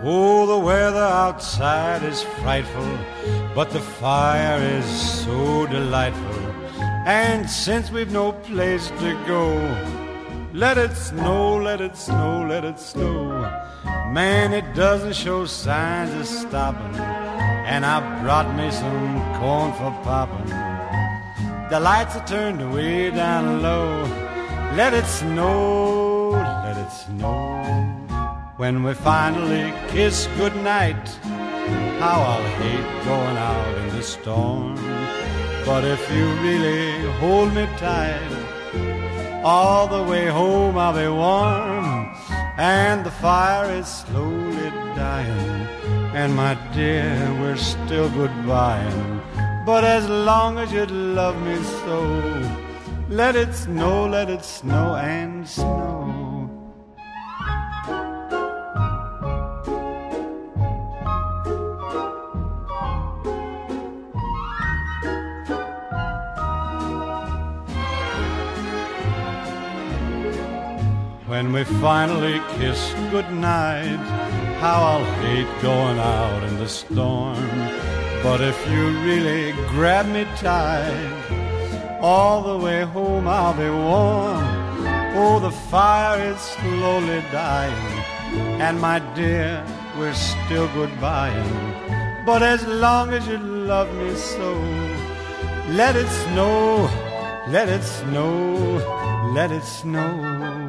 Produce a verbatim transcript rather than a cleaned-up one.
Oh, the weather outside is frightful, but the fire is so delightful. And since we've no place to go, let it snow, let it snow, let it snow. Man, it doesn't show signs of stopping, and I brought me some corn for popping. The lights are turned way down low. Let it snow, let it snow. When we finally kiss goodnight, how I'll hate going out in the storm. But if you really hold me tight, all the way home I'll be warm. And the fire is slowly dying, and my dear, we're still goodbying. But as long as you love me so, let it snow, let it snow and snow. When we finally kiss goodnight, how I'll hate going out in the storm. But if you really grab me tight, all the way home I'll be warm. Oh, the fire is slowly dying, and my dear, we're still goodbying. But as long as you love me so, let it snow, let it snow, let it snow.